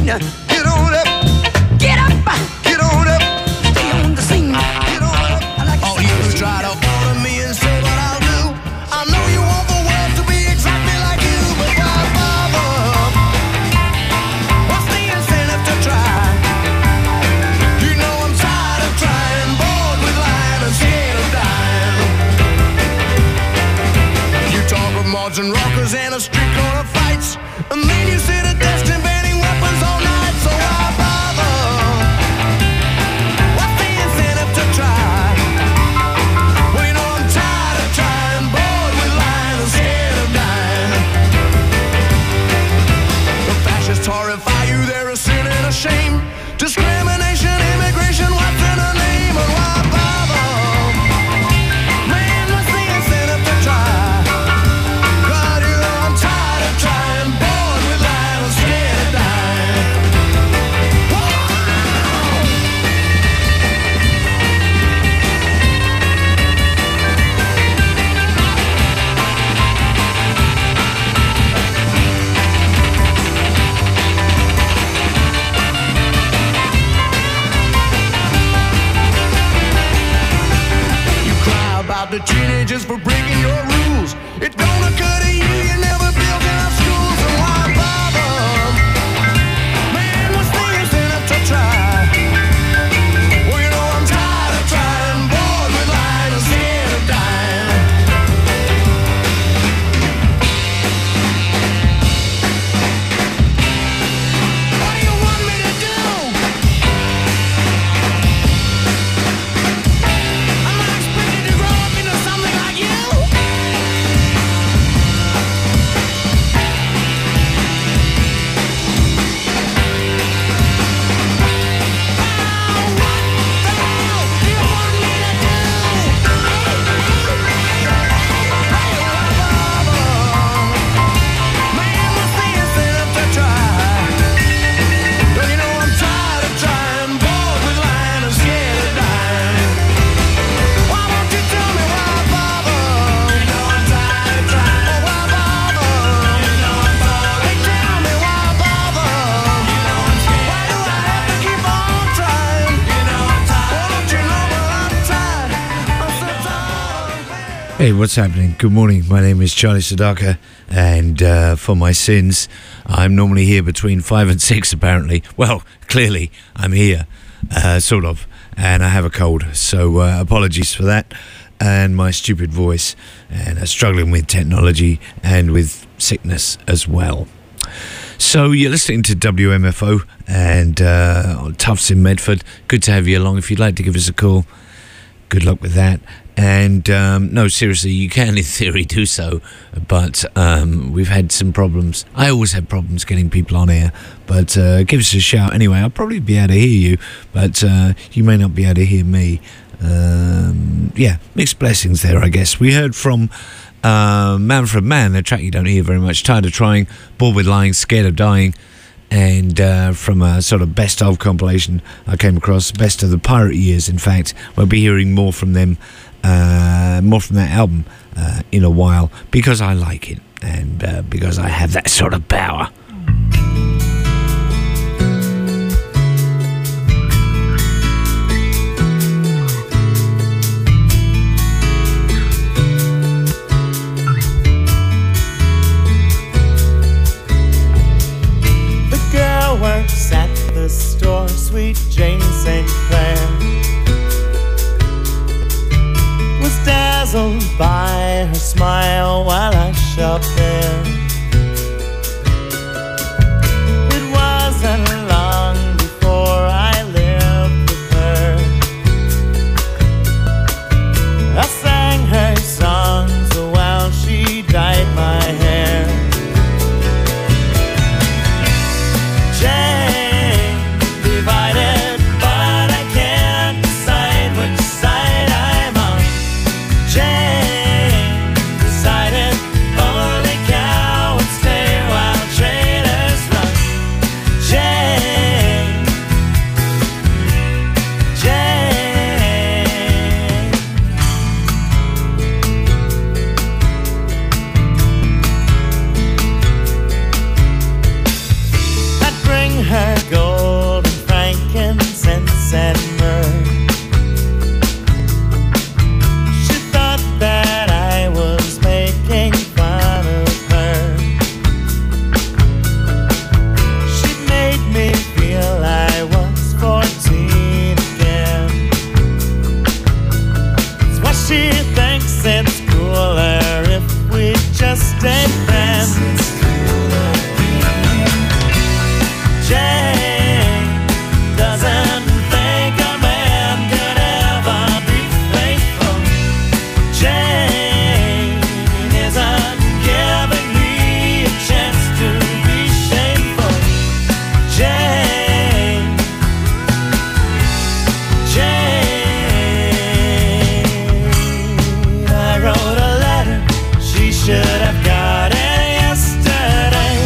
scene. Get on up. Get up. Get on up. Stay on the scene. Get on up. I like all you try to order me and say what I'll do. I know you want the world to be exactly like you, but why bother? What's the incentive to try? You know I'm tired of trying, bored with lying and scared of dying. You talk of mods and rockers and a street corner fights, and then you sit at desk inventing weapons all night, so why bother? What's the incentive to try? Well, you know I'm tired of trying, bored with lying and scared of dying. The fascists horrify you, they're a sin and a shame. Discrimination, immigration, what's in a name, and why bother? Man, what's the incentive to try? God, you know I'm tired of trying, bored with lying and scared of dying. You cry about the teenagers for breaking your rules. It don't occur to you, you never built enough schools, and why bother? Man, what's the incentive to try? Well, you know I'm tired of trying, bored with lying and scared of dying. What do you want me to do? I'm not expected to grow up into something like you. Hey, what's happening? Good morning. My name is Charlie Sadaka, and for my sins, I'm normally here between 5 and 6, apparently. Well, clearly, I'm here, sort of, and I have a cold, so apologies for that, and my stupid voice, and struggling with technology and with sickness as well. So you're listening to WMFO and on Tufts in Medford. Good to have you along. If you'd like to give us a call, good luck with that. And no, seriously, you can in theory do so, but we've had some problems. I always have problems getting people on air, but give us a shout anyway. I'll probably be able to hear you, but you may not be able to hear me. Yeah, mixed blessings there, I guess. We heard from Manfred Mann, a track you don't hear very much. Tired of trying, bored with lying, scared of dying. And from a sort of best of compilation I came across, best of the pirate years, in fact. We'll be hearing more from them, more from that album in a while, because I like it and because I have that sort of power. Works at the store, sweet Jane St. Clair was dazzled by her smile while I shopped there. It wasn't long before I lived with her. I sang her songs while she dyed my hair. Divided, but I can't decide which side I'm on. Jane decided, holy cow. she thinks it's cooler if we just stay friends. Jane doesn't think a man could ever be faithful. Jane isn't giving me a chance to be shameful. Jane, I wrote a letter, she should have got it yesterday.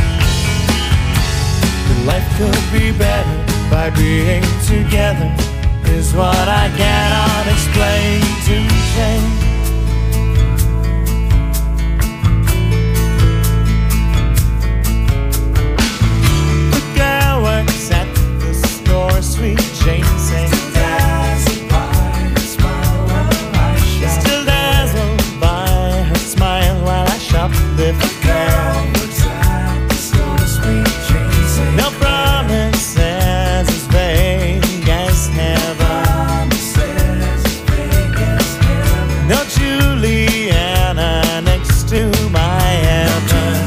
Life could be better by being together, is what I cannot explain to Jane. The girl works at the store, sweet Jane sings. Still dazzled by her smile while I shoplift. The girl works at the store, sweet Jane sings. No promises as vague as heaven. No Juliana next to my heaven.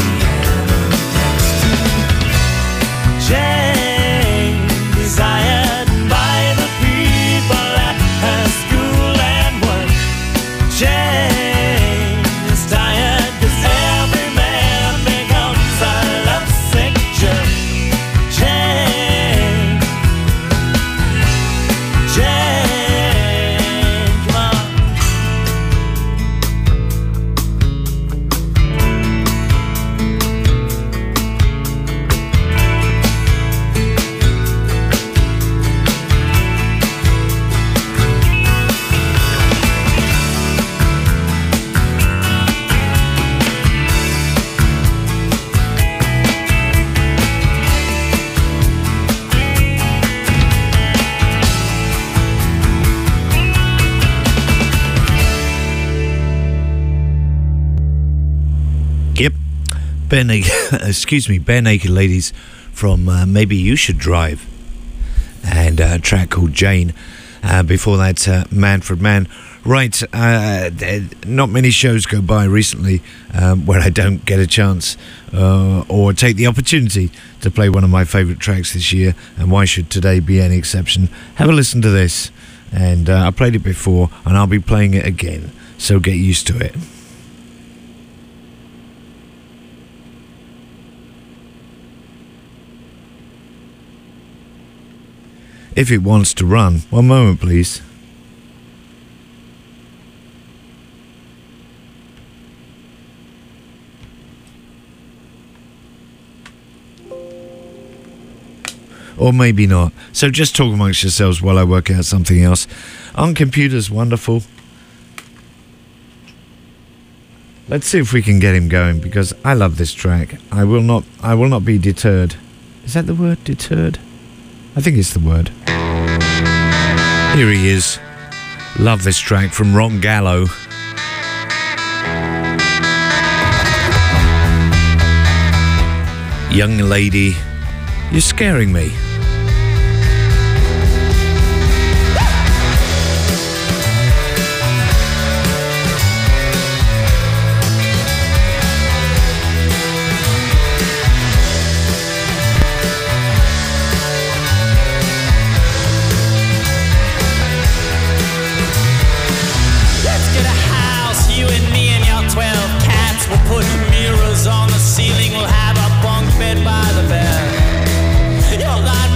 Jane, desired by the people at her school and work. Jane is tired 'cause every man becomes a lovesick jerk. Jane, come on. Yep. Bare Naked, excuse me, Bare Naked Ladies from Maybe You Should Drive, and a track called Jane. Before that, Manfred Mann. Right, not many shows go by recently where I don't get a chance or take the opportunity to play one of my favourite tracks this year, and why should today be any exception? Have a listen to this, and I played it before, and I'll be playing it again, so get used to it. If it wants to run. One moment, please. Or maybe not. So just talk amongst yourselves while I work out something else. On Computer's wonderful. Let's see if we can get him going, because I love this track. I will not be deterred. Is that the word, deterred? I think it's the word. Here he is. Love this track from Ron Gallo. Young lady, you're scaring me. Put mirrors on the ceiling, we'll have a bunk bed by the bed. You'll not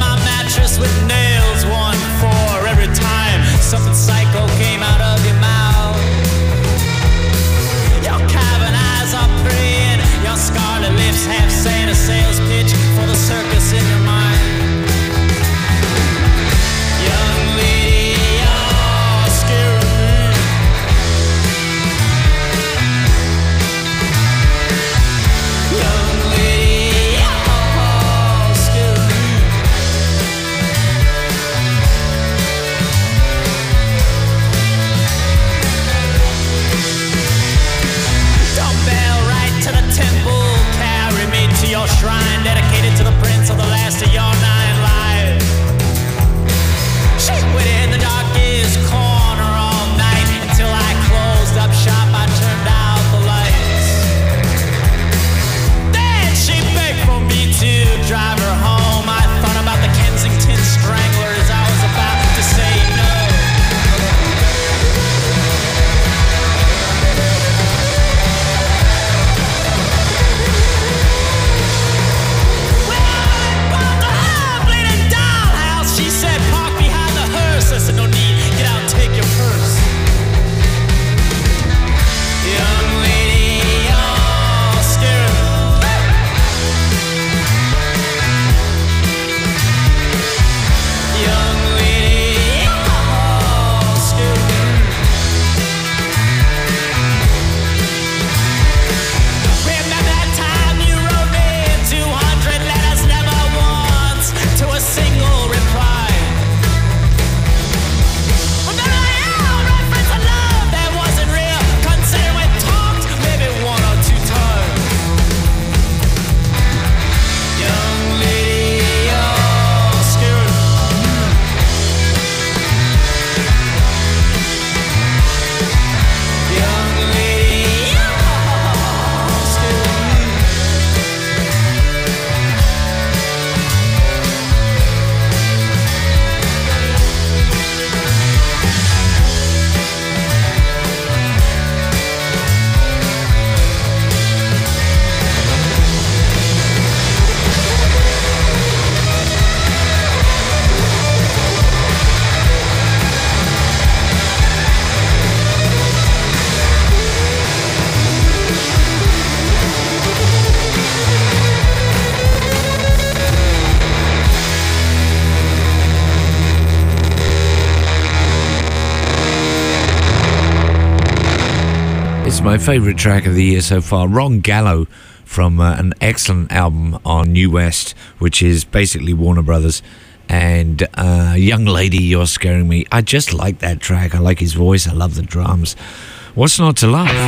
It's my favourite track of the year so far. Ron Gallo from an excellent album on New West, which is basically Warner Brothers. And Young Lady, You're Scaring Me. I just like that track. I like his voice. I love the drums. What's not to love?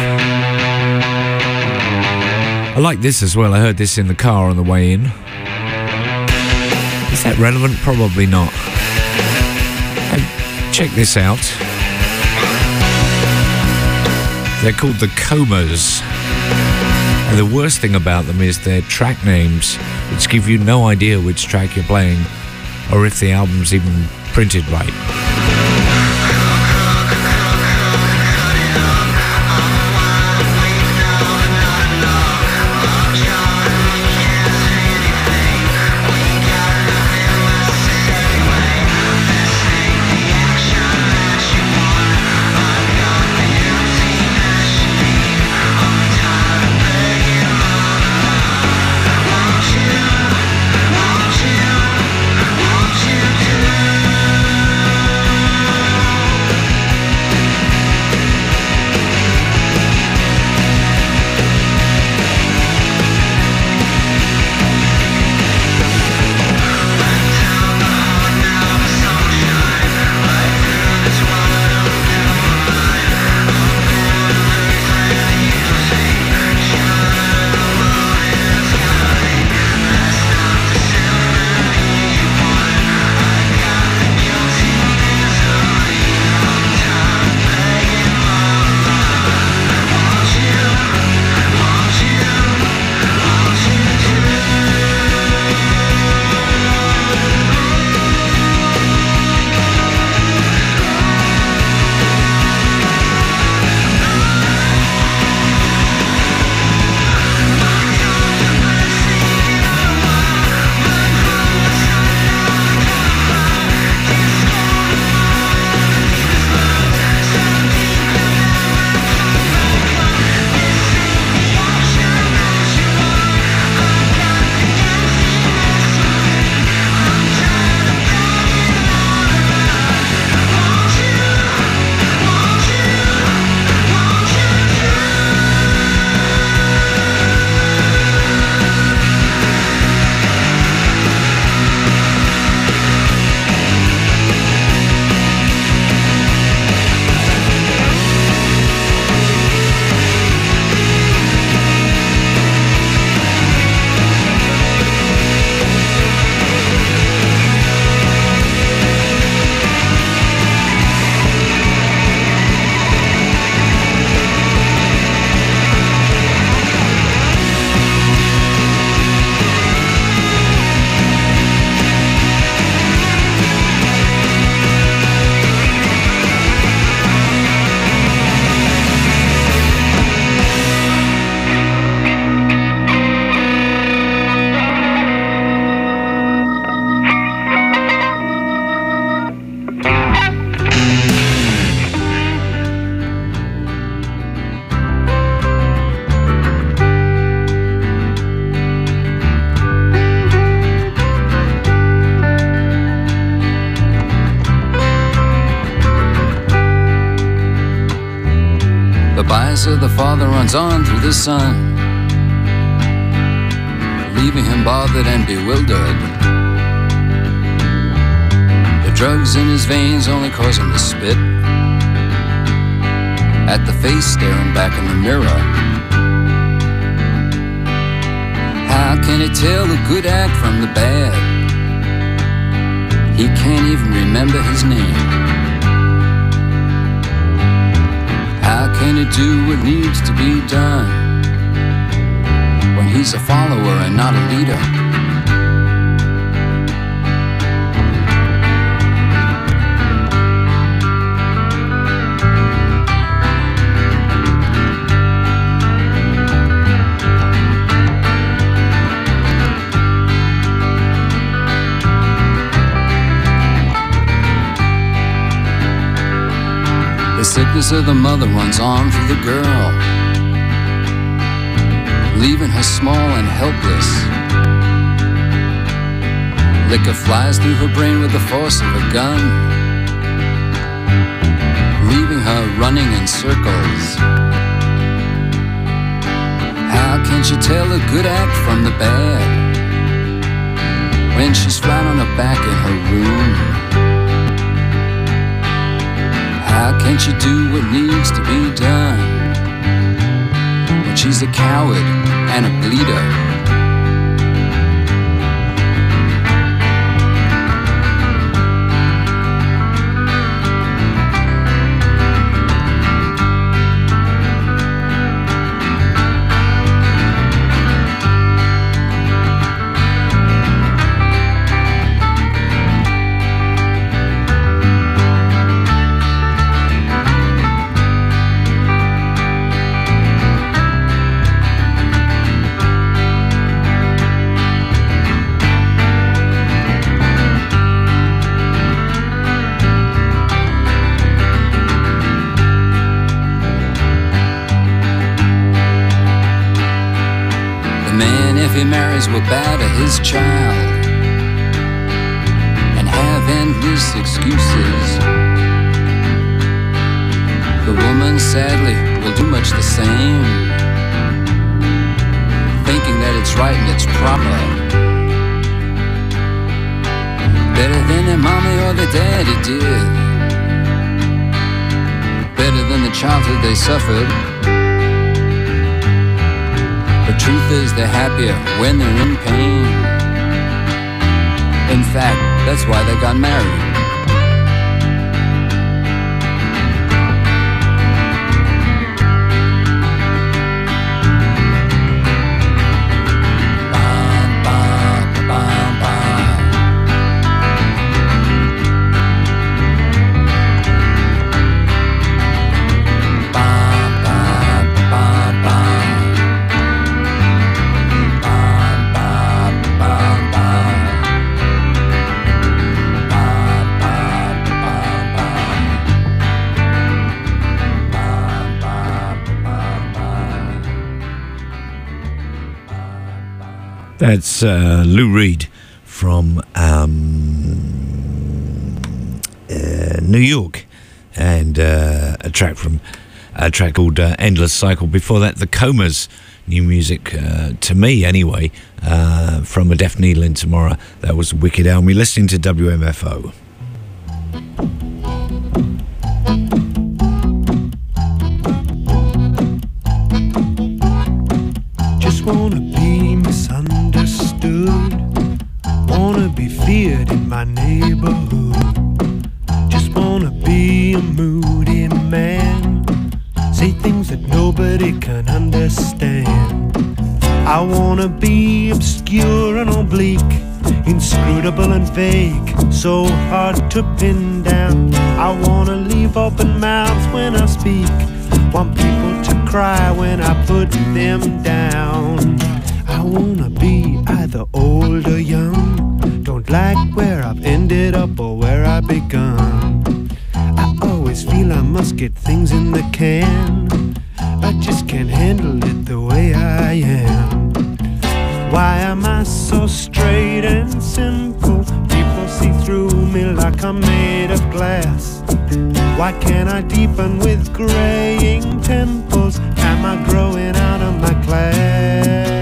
I like this as well. I heard this in the car on the way in. Is that relevant? Probably not. Check this out. They're called the Comas. And the worst thing about them is their track names, which give you no idea which track you're playing or if the album's even printed right. So the father runs on through the sun, leaving him bothered and bewildered. The drugs in his veins only cause him to spit at the face staring back in the mirror. How can he tell the good act from the bad? He can't even remember his name. How can he do what needs to be done when he's a follower and not a leader? The sickness of the mother runs on through the girl, leaving her small and helpless. Liquor flies through her brain with the force of a gun, leaving her running in circles. How can she tell the good act from the bad when she's flat on her back in her room? How can she do what needs to be done when she's a coward and a bleeder? Will batter his child and have endless excuses. The woman sadly will do much the same, thinking that it's right and it's proper, better than their mommy or their daddy did, better than the childhood they suffered. The truth is they're happier when they're in pain. In fact, that's why they got married. That's Lou Reed from New York, and a track called Endless Cycle. Before that, the Comas, new music to me anyway, from A Deaf Needle in Tomorrow. That was Wicked Elm. You're listening to WMFO. Just wanna be misunderstood, wanna be feared in my neighborhood. Just wanna be a moody man, say things that nobody can understand. I wanna be obscure and oblique, inscrutable and vague, so hard to pin down. I wanna leave open mouths when I speak, want people to cry when I put them down. I wanna be either old or young, don't like where I've ended up or where I begun. I always feel I must get things in the can, I just can't handle it the way I am. Why am I so straight and simple? People see through me like I'm made of glass. Why can't I deepen with graying temples? Am I growing out of my class?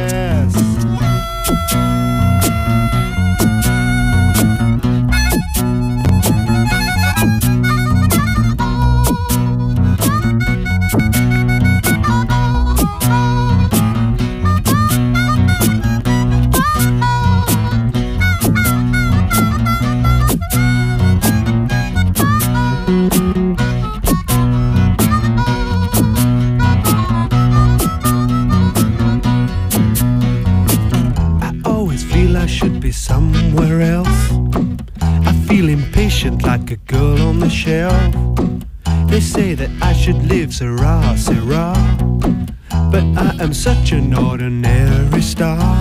Somewhere else, I feel impatient like a girl on the shelf. They say that I should live Syrah, Syrah, but I am such an ordinary star.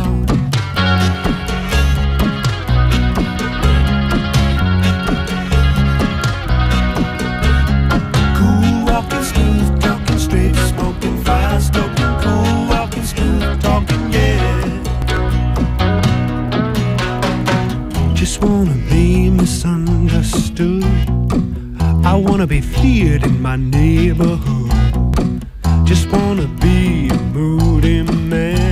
Cool, walking smooth, talking straight, smoking fire, stoking cool, walking smooth, talking yeah. Just wanna be misunderstood, I wanna be feared in my neighborhood. Just wanna be a moody man,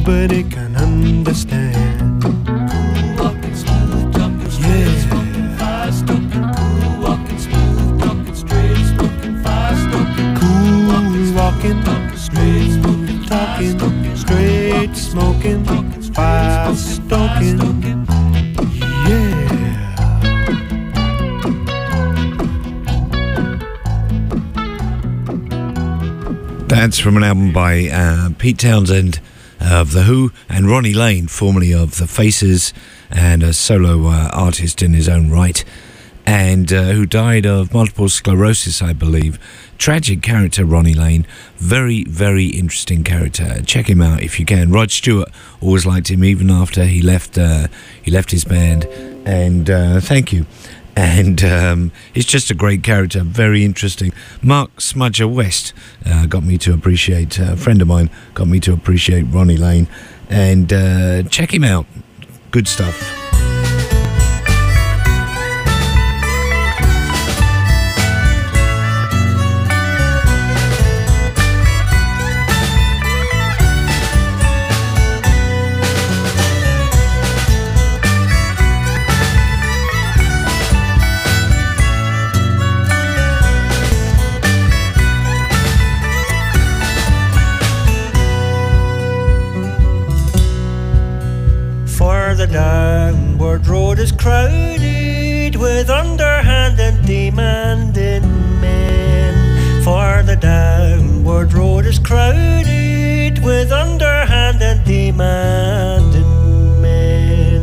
nobody can understand. Walking smooth, talking straight, smoking fast, talking cool. Walking smooth, talking straight, smoking fast, talking Cool walking, smooth talking, straight smoking, fast talking. Yeah. That's from an album by Pete Townsend of The Who and Ronnie Lane, formerly of The Faces and a solo artist in his own right, and who died of multiple sclerosis, I believe. Tragic character, Ronnie Lane. Very, very interesting character. Check him out if you can. Rod Stewart always liked him, even after he left his band. And thank you. And he's just a great character, very interesting. Mark Smudger West got me to appreciate, a friend of mine got me to appreciate Ronnie Lane. And check him out. Good stuff. The downward road is crowded with underhand and demanding men. For the downward road is crowded with underhand and demanding men.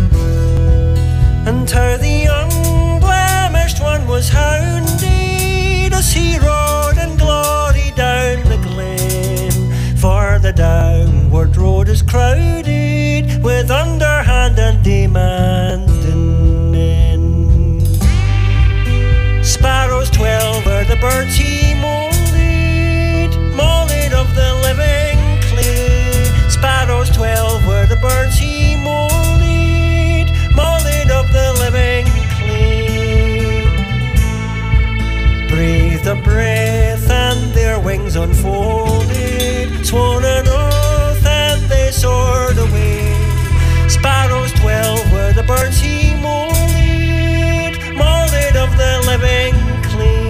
And how the unblemished one was hounded as he rode in glory down the glen. For the downward road is crowded with underhand and demanding men. Sparrows 12 were the birds he molded of the living clay. Sparrows 12 were the birds he molded of the living clay. Breathed a breath and their wings unfolded, sworn an oath and they soared away. Sparrows 12 were the birds he molded of the living clay.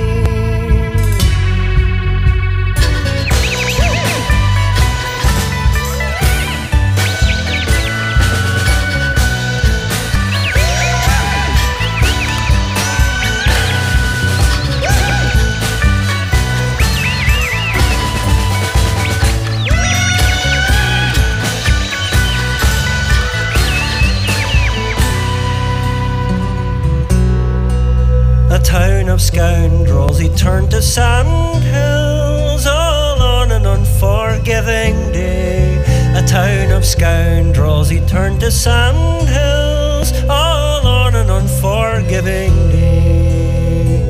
A town of scoundrels, he turned to sand hills all on an unforgiving day. A town of scoundrels, he turned to sand hills all on an unforgiving day.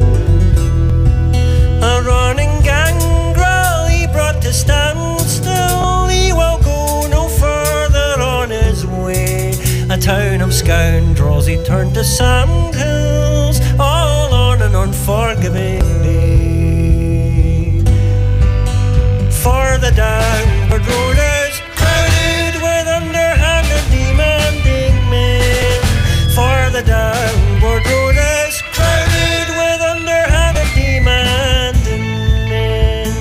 A running gangrel he brought to standstill, he will go no further on his way. A town of scoundrels, he turned to sand hills all on an unforgiving day. For the downward road is crowded with underhand and demanding men. For the downward road is crowded with underhand and demanding men.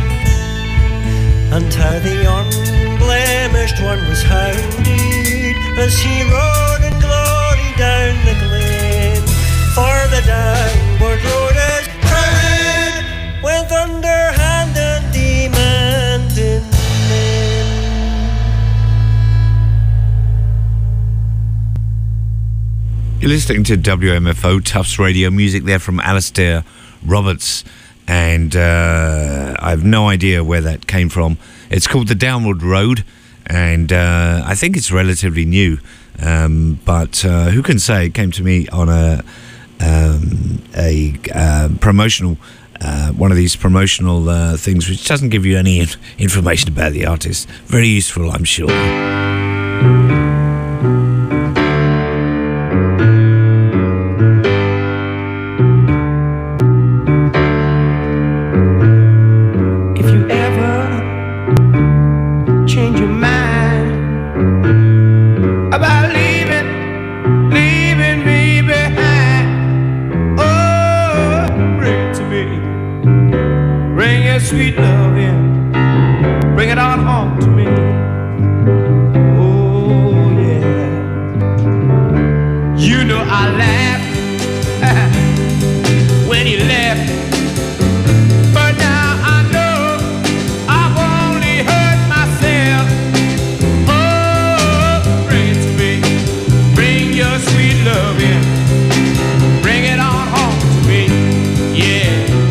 And how the unblemished one was hounded as he rode in glory down the glen. For the downward road is crowded with underhand and demanding men. You're listening to WMFO Tufts Radio Music there from Alistair Roberts, and I have no idea where that came from. It's called The Downward Road, and I think it's relatively new, but who can say? It came to me on a promotional, one of these promotional things which doesn't give you any information about the artist. Very useful, I'm sure. If you ever change your mind your sweet love in. Bring it on home to me. Oh yeah. You know I laughed when you left, but now I know I've only hurt myself. Oh, bring it to me. Bring your sweet love in. Bring it on home to me. Yeah.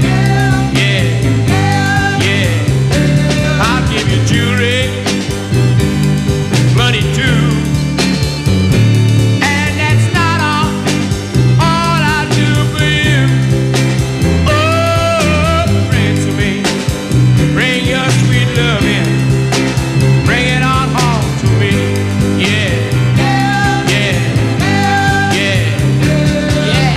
I'll give you jewelry, money too, and that's not all I'll do for you. Oh, bring it to me, bring your sweet love in, bring it on home to me. Yeah, yeah, yeah, yeah.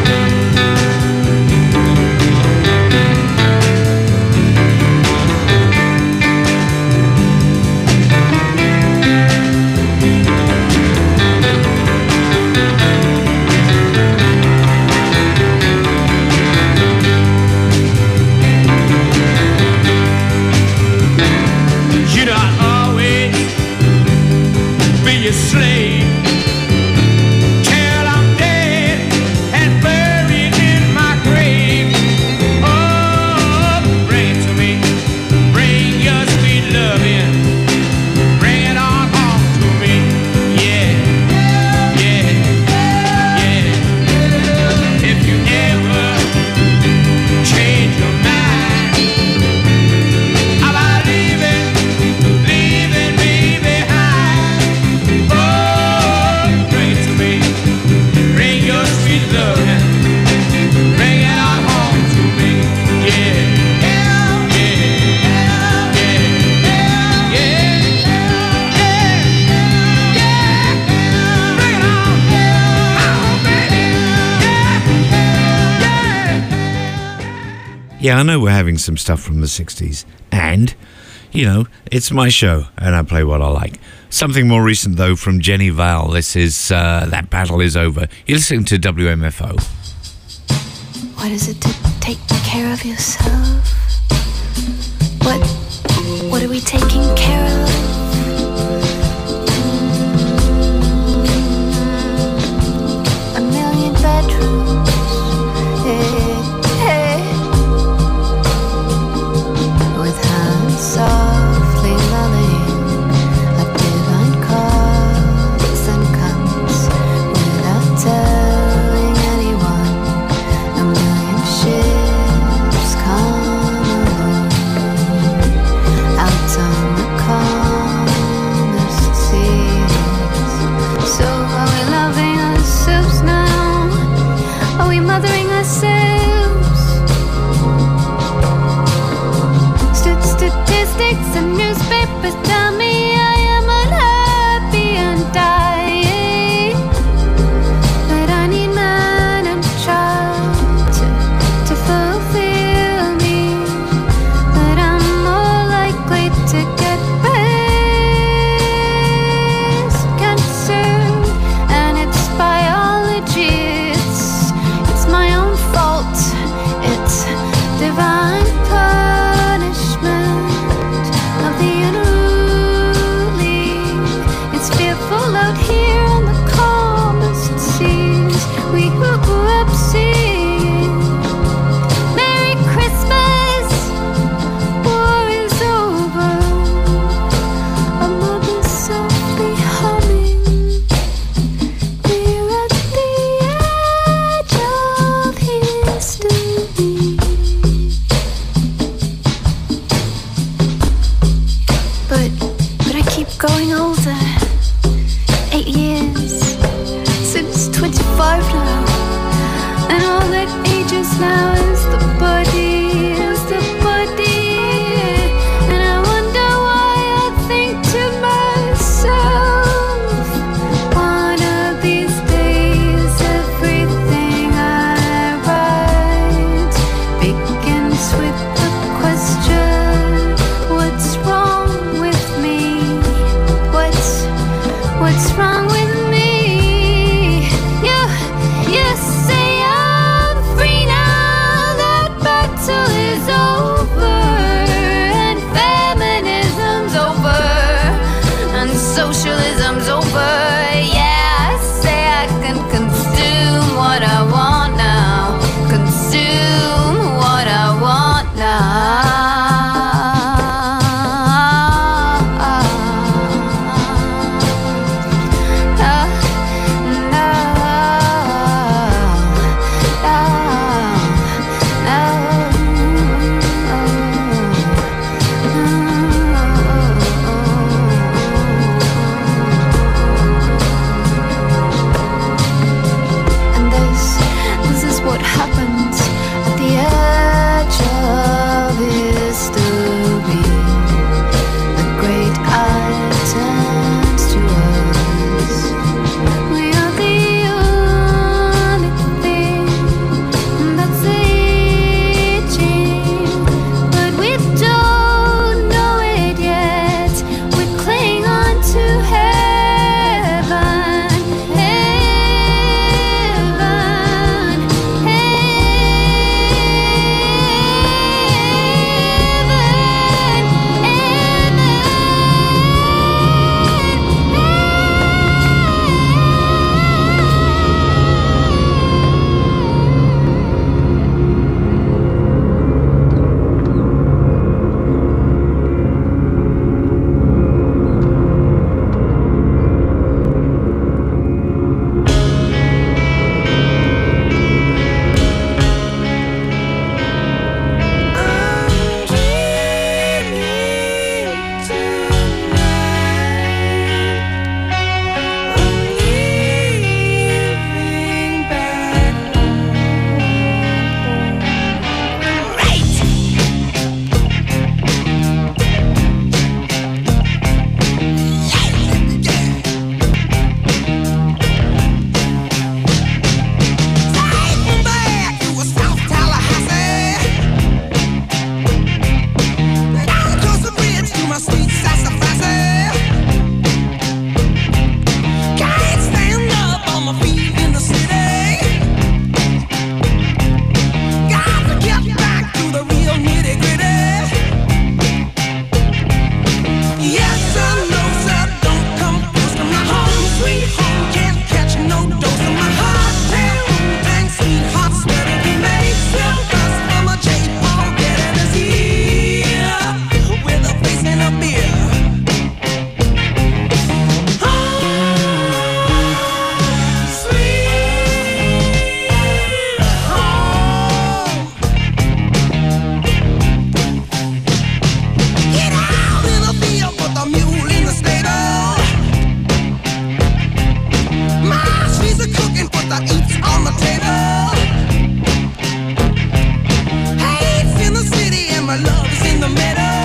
You know I'll always be your slave till I'm dead and buried in my grave. Oh, bring it to me, bring your sweet love in, bring it on home to me. Yeah, yeah, yeah. If you ever change your mind about leaving me behind, oh, bring it to me, bring your sweet love in, bring it on home to me. Yeah, yeah, yeah, yeah, yeah, bring it on, baby. Yeah, I know we're having some stuff from the 60s, and, you know, it's my show, and I play what I like. Something more recent, though, from Jenny Val. This is That Battle Is Over. You're listening to WMFO. What is it to take care of yourself? What are we taking care of? A million bedrooms, hey, hey. With hands softly lulling a divine cause and comes without telling anyone. A million ships come along out on the calmest seas. So are we loving ourselves now? Are we mothering ourselves? Statistics and newspapers tell me I am unhappy and dying, but I need man and child to fulfill me, but I'm more likely to get breast cancer, and it's biology, it's my own fault, it's divine punishment of the unruly. It's fearful out here on the calmest seas. We grew up singing Merry Christmas, war is over. A mother softly humming. We're at the edge of history. But I keep growing older. 8 years since 25 now, and all that ages now is the body, and I wonder why I think to myself, one of these days everything I write begins with the question, what's wrong with me? What the meadow.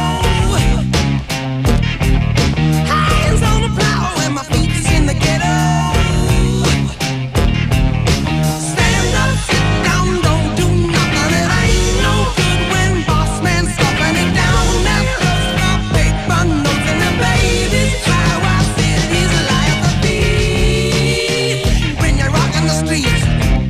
Hands on the plow and my feet is in the ghetto. Stand up, sit down, don't do nothing. It ain't no good when boss man's stuffing it down. That love's my paper notes and the babies cry while cities lie at the beat. When you're rocking the streets.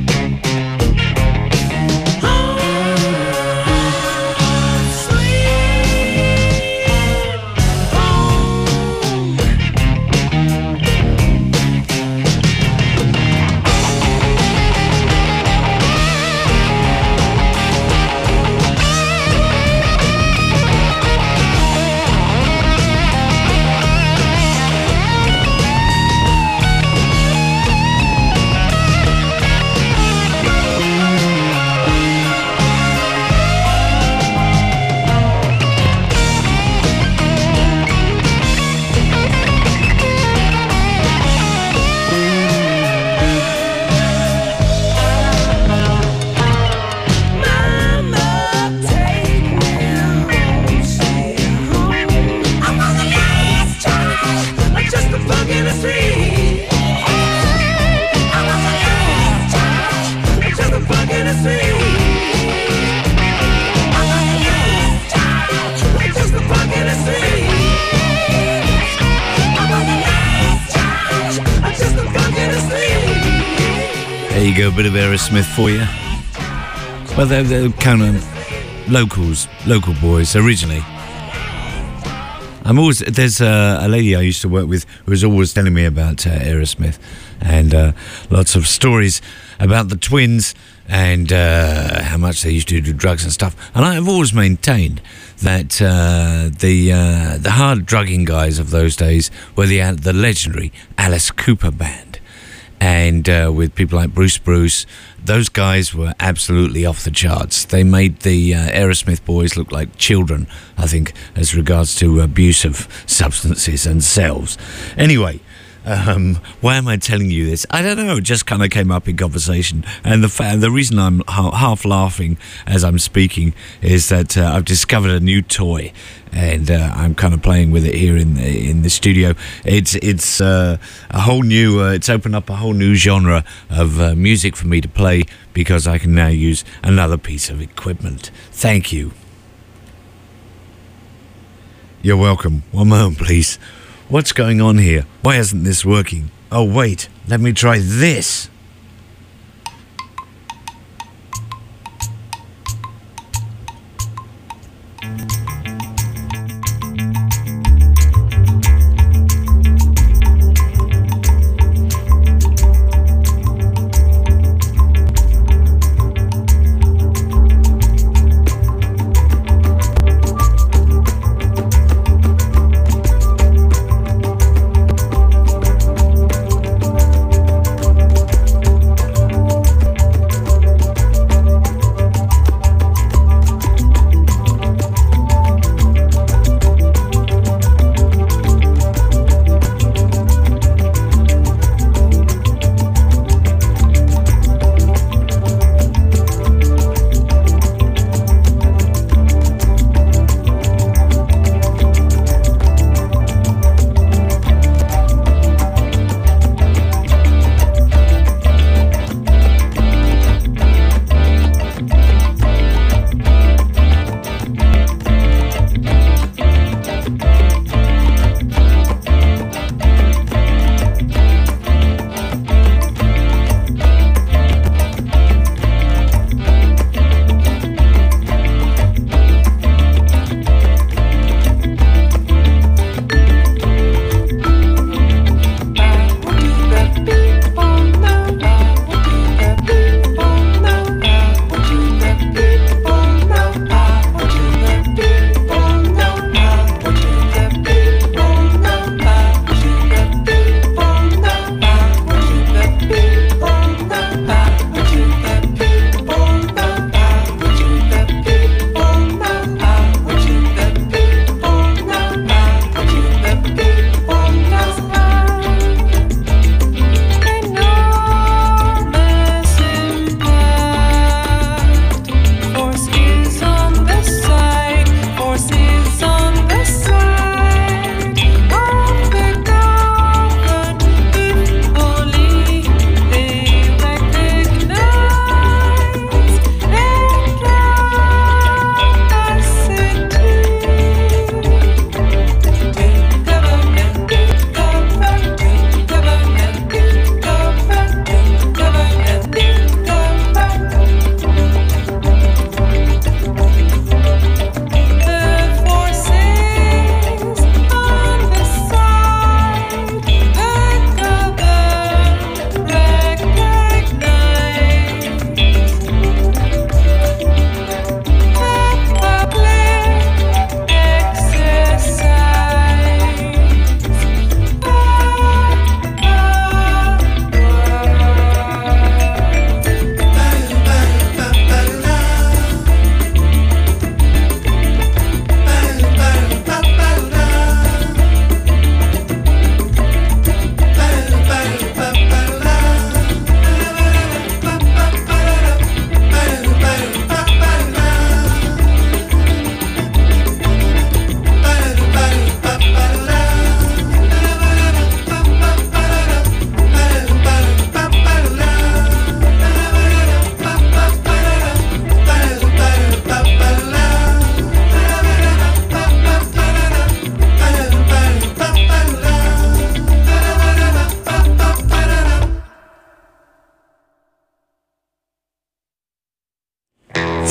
There you go, a bit of Aerosmith for you. Well, they're kind of local boys originally. There's a lady I used to work with who was always telling me about Aerosmith and lots of stories about the Twins and how much they used to do drugs and stuff. And I have always maintained that the hard drugging guys of those days were the legendary Alice Cooper Band. And with people like Bruce, those guys were absolutely off the charts. They made the Aerosmith boys look like children, I think, as regards to abuse of substances and selves. Anyway, why am I telling you this? I don't know, it just kind of came up in conversation. And the reason I'm half laughing as I'm speaking is that I've discovered a new toy. And I'm kind of playing with it here in the studio. It's a whole new. It's opened up a whole new genre of music for me to play because I can now use another piece of equipment. Thank you. You're welcome. One moment, please. What's going on here? Why isn't this working? Oh wait, let me try this.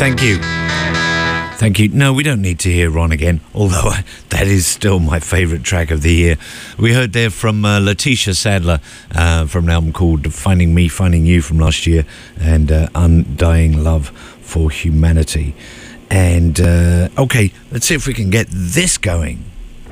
Thank you. Thank you. No, we don't need to hear Ron again, although that is still my favourite track of the year. We heard there from Letitia Sadler from an album called Finding Me, Finding You from last year, and Undying Love for Humanity. And, okay, let's see if we can get this going.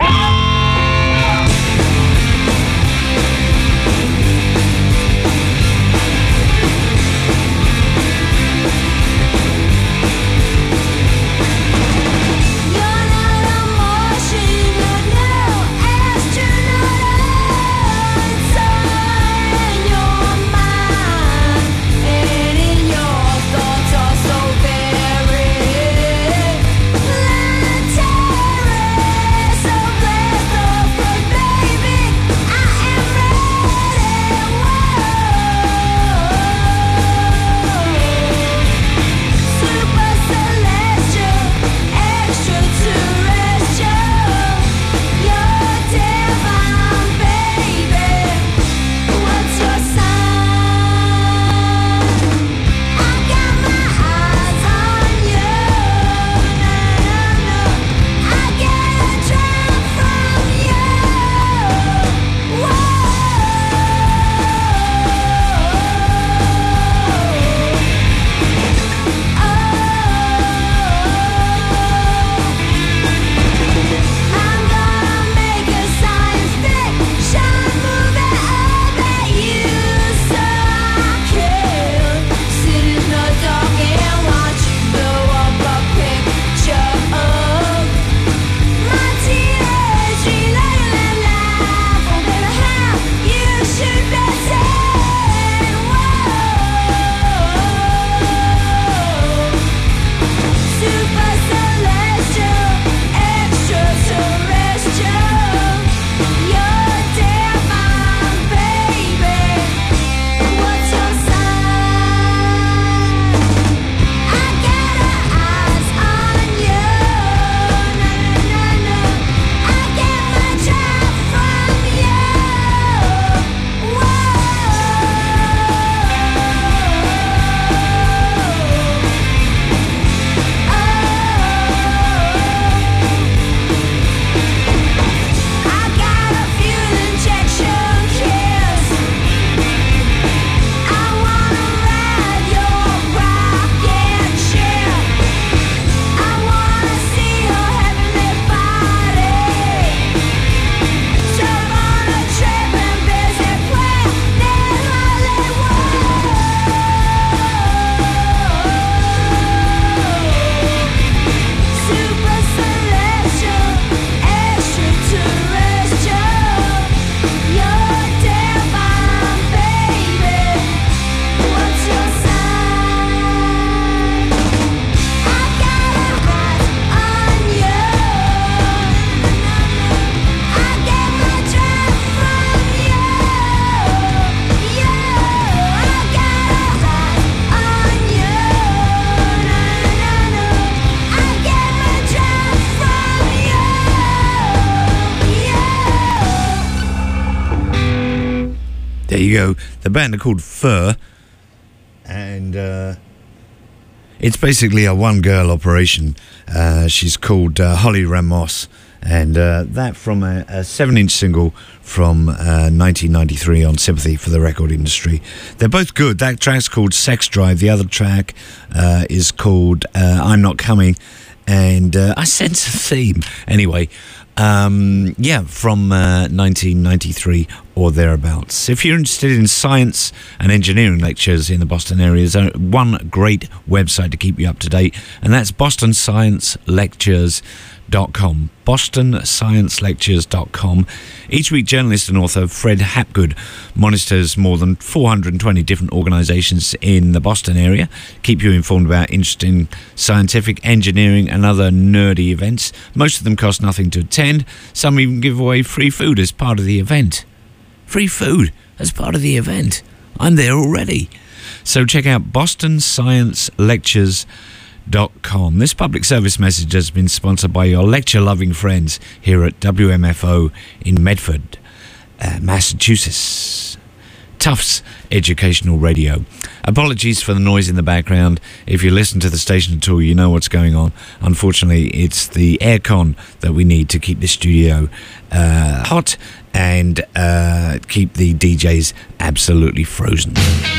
There you go. The band are called Fur, and it's basically a one-girl operation. She's called Holly Ramos, and that from a 7-inch single from 1993 on Sympathy for the Record Industry. They're both good. That track's called Sex Drive. The other track is called I'm Not Coming, and I sense a theme. Anyway, from 1993 or thereabouts. If you're interested in science and engineering lectures in the Boston area, there's one great website to keep you up to date, and that's bostonsciencelectures.com. bostonsciencelectures.com. Each week, journalist and author Fred Hapgood monitors more than 420 different organisations in the Boston area, keep you informed about interesting scientific, engineering and other nerdy events. Most of them cost nothing to attend. Some even give away free food as part of the event. Free food as part of the event. I'm there already. So check out bostonsciencelectures.com. This public service message has been sponsored by your lecture-loving friends here at WMFO in Medford, Massachusetts. Tufts Educational Radio. Apologies for the noise in the background. If you listen to the station at all, you know what's going on. Unfortunately, it's the aircon that we need to keep the studio hot and keep the DJs absolutely frozen.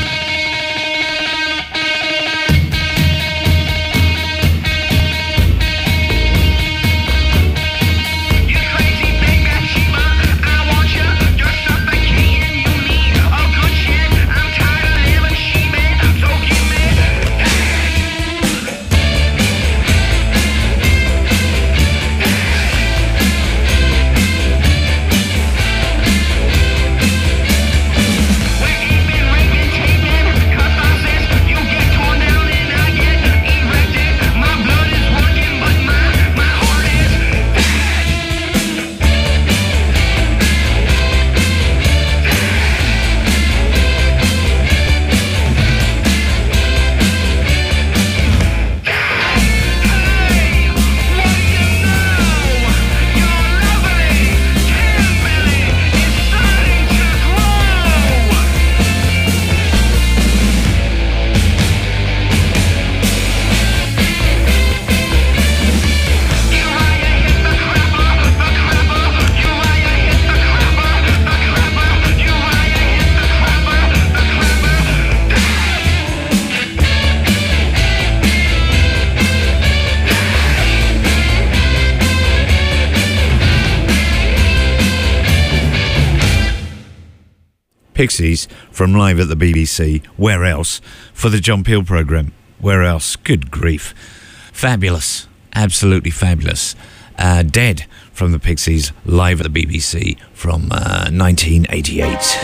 Pixies from Live at the BBC. Where else? For the John Peel programme. Where else? Good grief. Fabulous. Absolutely fabulous. Dead from the Pixies. Live at the BBC from 1988.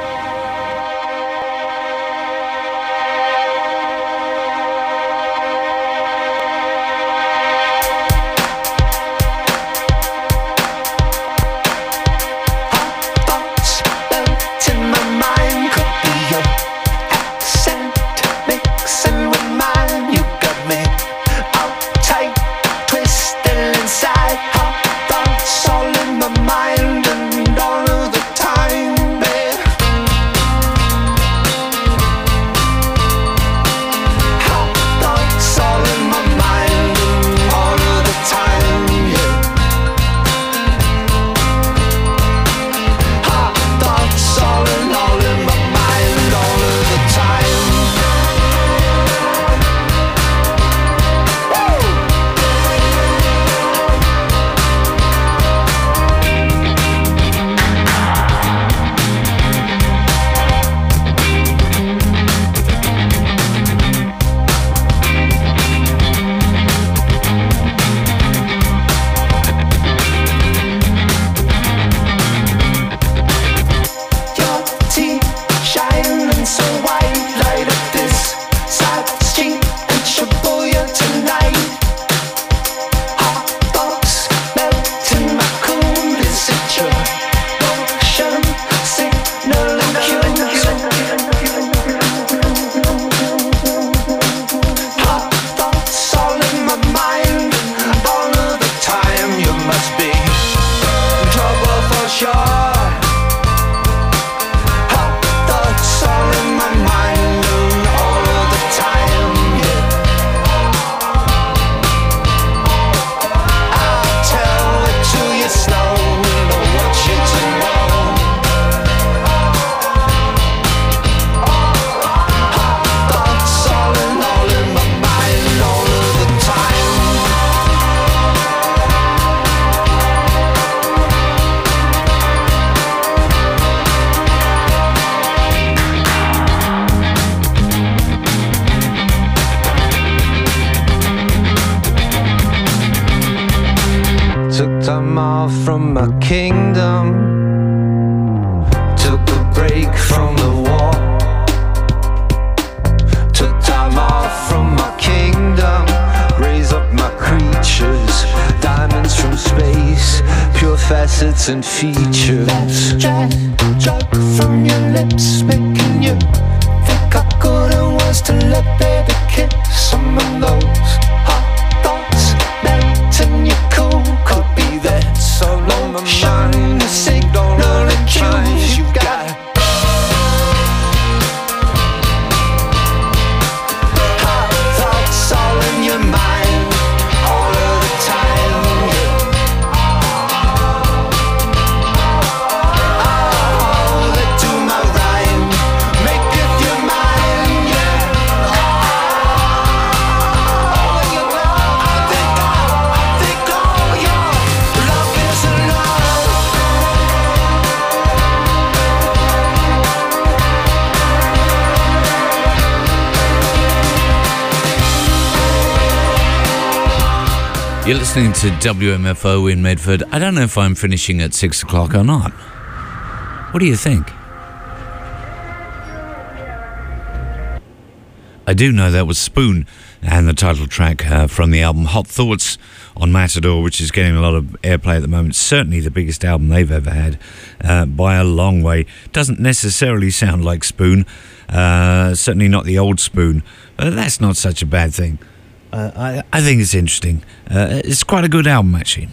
I'm off from my kingdom. Took a break from the war. Took time off from my kingdom. Raise up my creatures. Diamonds from space. Pure facets and features. Drug from your lips, making you think I couldn't was to let baby kiss some of those hot thoughts melting your cool. Could be that solo my mind, the signal and cues you got. You're listening to WMFO in Medford. I don't know if I'm finishing at 6 o'clock or not. What do you think? I do know that was Spoon and the title track from the album Hot Thoughts on Matador, which is getting a lot of airplay at the moment. Certainly the biggest album they've ever had by a long way. Doesn't necessarily sound like Spoon, certainly not the old Spoon, but that's not such a bad thing. I think it's interesting. It's quite a good album, actually.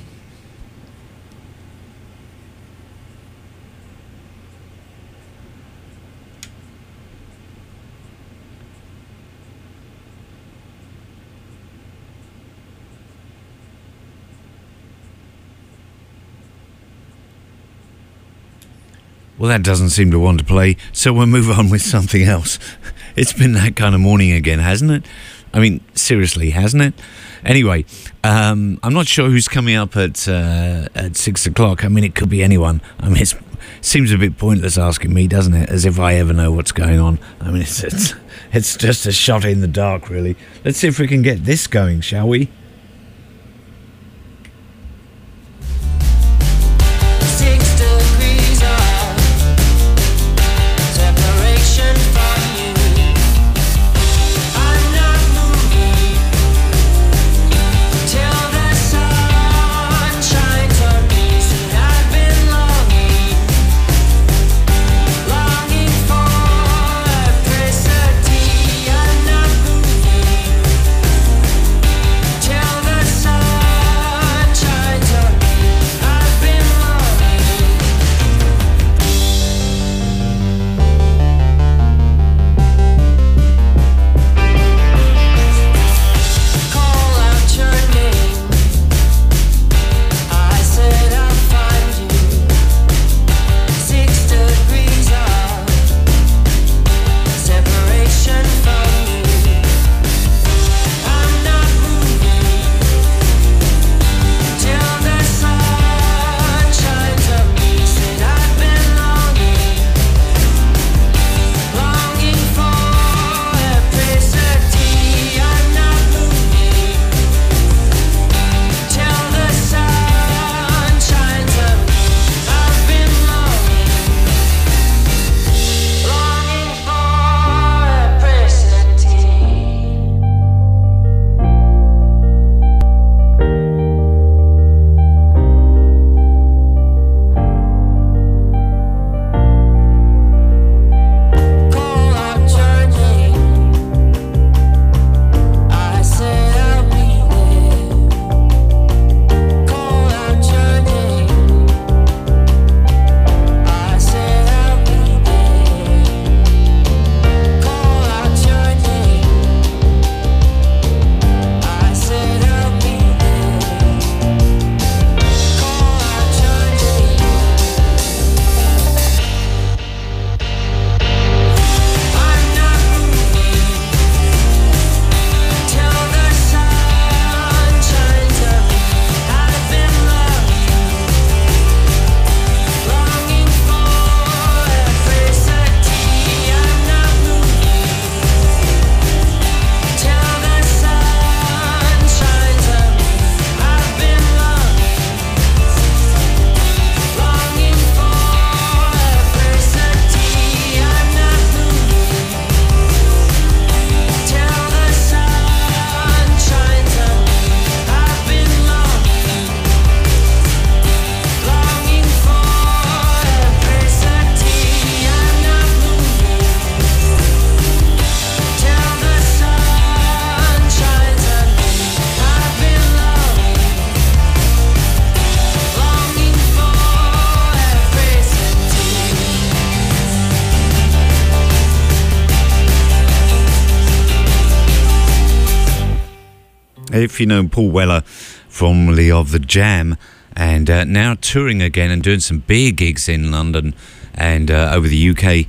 Well, that doesn't seem to want to play, so we'll move on with something else. It's been that kind of morning again, hasn't it? I mean, seriously, hasn't it? Anyway, I'm not sure who's coming up at 6 o'clock. I mean, it could be anyone. I mean, it seems a bit pointless asking me, doesn't it? As if I ever know what's going on. I mean, it's just a shot in the dark, really. Let's see if we can get this going, shall we? If you know Paul Weller, formerly of The Jam, and now touring again and doing some big gigs in London and over the UK.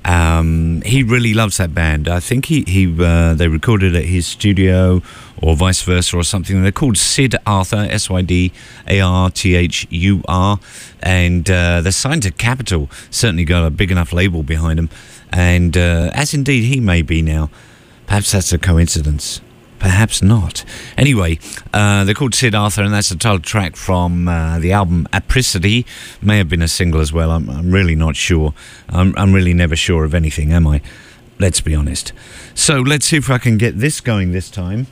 He really loves that band. I think they recorded at his studio or vice versa or something. They're called Sid Arthur, SYDARTHUR, and they're signed to Capitol. Certainly got a big enough label behind them, and as indeed he may be now. Perhaps that's a coincidence. Perhaps not. Anyway, they're called Sid Arthur, and that's the title track from the album Apricity. May have been a single as well. I'm really not sure. I'm really never sure of anything, am I? Let's be honest. So let's see if I can get this going this time.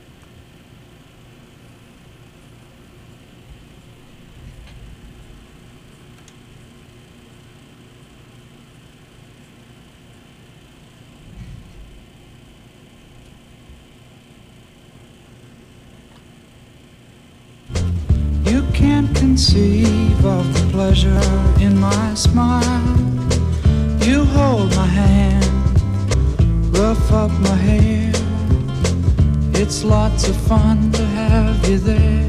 You can't conceive of the pleasure in my smile. You hold my hand, rough up my hair. It's lots of fun to have you there.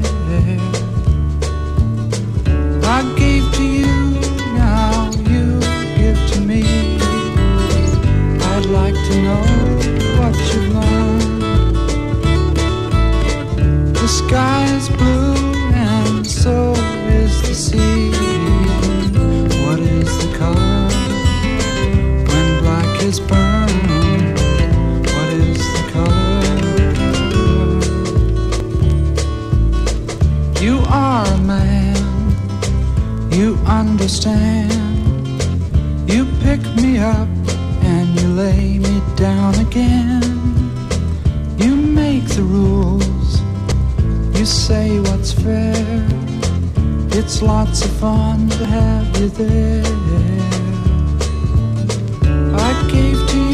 I gave to you, now you give to me. I'd like to know what you've learned. The sky is blue, so is the sea. What is the color when black is burned? What is the color? You are a man, you understand. You pick me up and you lay me down again. You make the rules, you say what's fair. It's lots of fun to have you there. I gave to